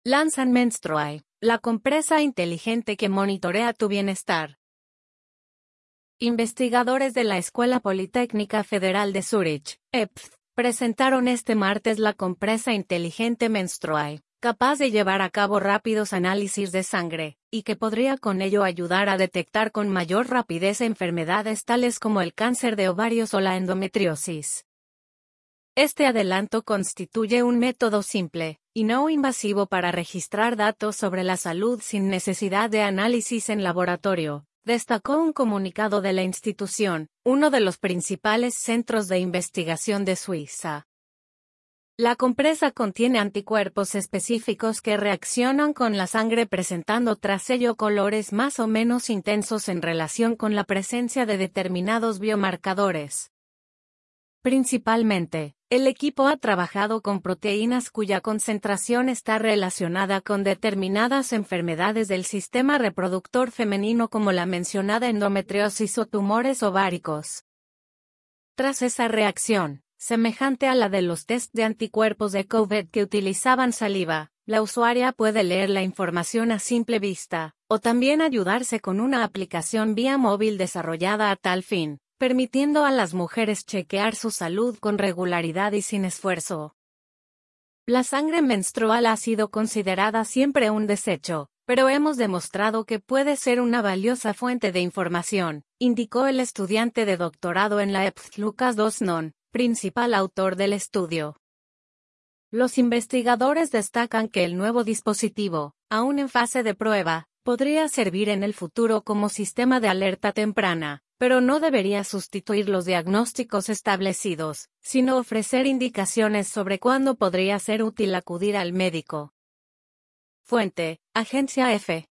Lanzan Menstruae, la compresa inteligente que monitorea tu bienestar. Investigadores de la Escuela Politécnica Federal de Zúrich, EPFD, presentaron este martes la compresa inteligente Menstruae, capaz de llevar a cabo rápidos análisis de sangre, y que podría con ello ayudar a detectar con mayor rapidez enfermedades tales como el cáncer de ovarios o la endometriosis. Este adelanto constituye un método simple y no invasivo para registrar datos sobre la salud sin necesidad de análisis en laboratorio, destacó un comunicado de la institución, uno de los principales centros de investigación de Suiza. La compresa contiene anticuerpos específicos que reaccionan con la sangre presentando tras ello colores más o menos intensos en relación con la presencia de determinados biomarcadores. Principalmente, el equipo ha trabajado con proteínas cuya concentración está relacionada con determinadas enfermedades del sistema reproductor femenino como la mencionada endometriosis o tumores ováricos. Tras esa reacción, semejante a la de los test de anticuerpos de COVID que utilizaban saliva, la usuaria puede leer la información a simple vista, o también ayudarse con una aplicación vía móvil desarrollada a tal fin, permitiendo a las mujeres chequear su salud con regularidad y sin esfuerzo. La sangre menstrual ha sido considerada siempre un desecho, pero hemos demostrado que puede ser una valiosa fuente de información, indicó el estudiante de doctorado en la EPFD Lucas Dosnon, principal autor del estudio. Los investigadores destacan que el nuevo dispositivo, aún en fase de prueba, podría servir en el futuro como sistema de alerta temprana, pero no debería sustituir los diagnósticos establecidos, sino ofrecer indicaciones sobre cuándo podría ser útil acudir al médico. Fuente: Agencia EFE.